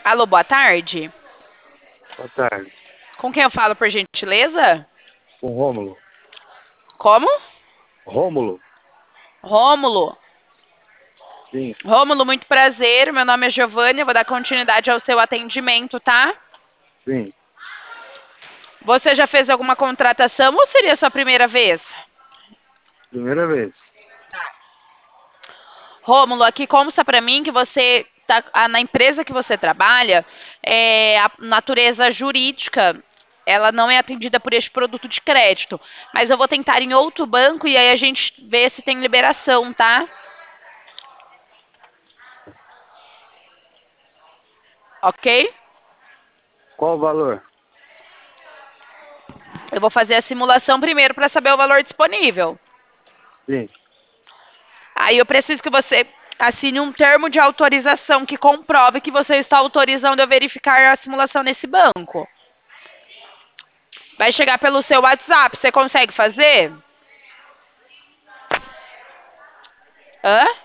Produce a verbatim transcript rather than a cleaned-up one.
Alô, boa tarde. Boa tarde. Com quem eu falo, por gentileza? Com Rômulo. Como? Rômulo? Rômulo. Sim, Rômulo, muito prazer. Meu nome é Giovânia. Eu vou dar continuidade ao seu atendimento, tá? sim. Você já fez alguma contratação ou seria a sua primeira vez? Primeira vez. Rômulo, aqui consta pra mim que você tá ah, na empresa que você trabalha, é, a natureza jurídica, ela não é atendida por este produto de crédito. Mas eu vou tentar em outro banco e aí a gente vê se tem liberação, tá? Ok? Qual o valor? Eu vou fazer a simulação primeiro para saber o valor disponível. Sim. Aí eu preciso que você assine um termo de autorização que comprove que você está autorizando eu verificar a simulação nesse banco. Vai chegar pelo seu WhatsApp, você consegue fazer? Hã?